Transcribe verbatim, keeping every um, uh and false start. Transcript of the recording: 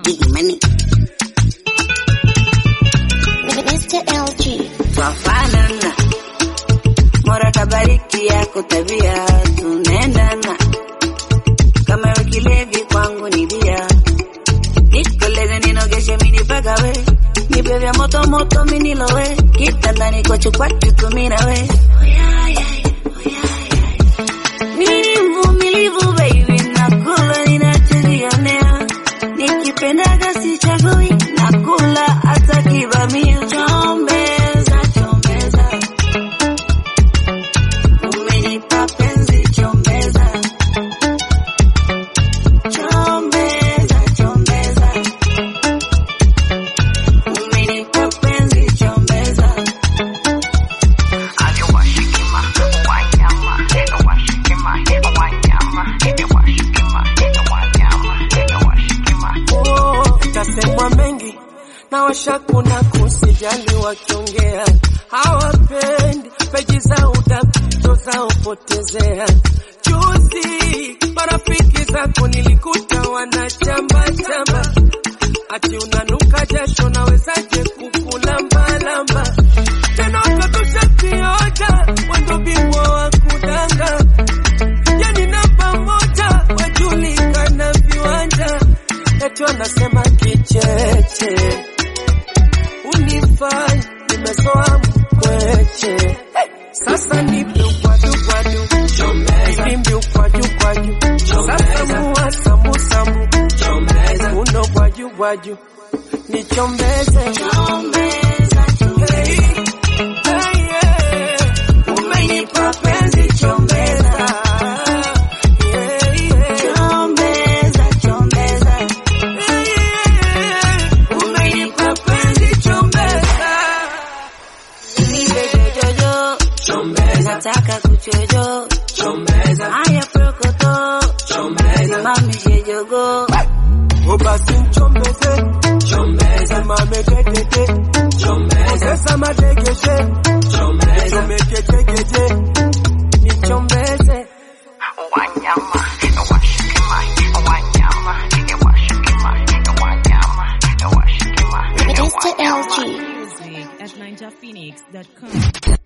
getting money. Mister L G. Twafanana, Mola kabariki yako tabia, tunaendana. Kama ukilevi kwangu ni bia, nikoleze ninogeshe mini pagawe, nipe vya moto moto mini lowe, kitandani kwa chukwachu tumina we. Mini mvumilivu baby, nakula ninachojionea, nikipendaga sichagui, nakula hata kibamia. Chombeza, chombeza, umenipa penzi chombeza. Chombeza, chombeza, umenipa penzi chombeza. Aliwashikima wanyama, aliwashikima wanyama, aliwashikima wanyama, aliwashikima. Oh, tasemwa mengi na washakuna kusijali wakiongea, hawapendi peji za udaku za upotezea. Juzi marafiki zako nilikuta wanachamba chamba, ati unanuka jasho nawezaje kukulamba lamba. Tena wakatusha vioja wendo bingwa wa kudanga, yani namba moja wajulikana viwanja. Eti wanasema kicheche unifai nimezoa mkweche. Sasa nipi ukwaju kwaju chombeza, nipi ukwaju kwaju sasa mua sambu sambu chombeza, uno kwaju kwaju ni chombeze. Chombeza, chombeza, Hey, yeah. Umenipa penzi chombeza. Yeah, yeah. chombeza, chombeza, Yeah, yeah. Umenipa penzi chombeza. nipe jojo, Chombeza, nataka kuchojo, chombeza, haya prokoto, chombeza. mami shejogo. O basi chombeze, chombeza. Mame tetete, chombeza. Sasa madekeshe, chombeza. Meketekete, ni chombeze. Wanyama, aliwashikima wanyama, aliwashikima wanyama, aliwashikima Mister L G. Music at ninja phoenix dot com.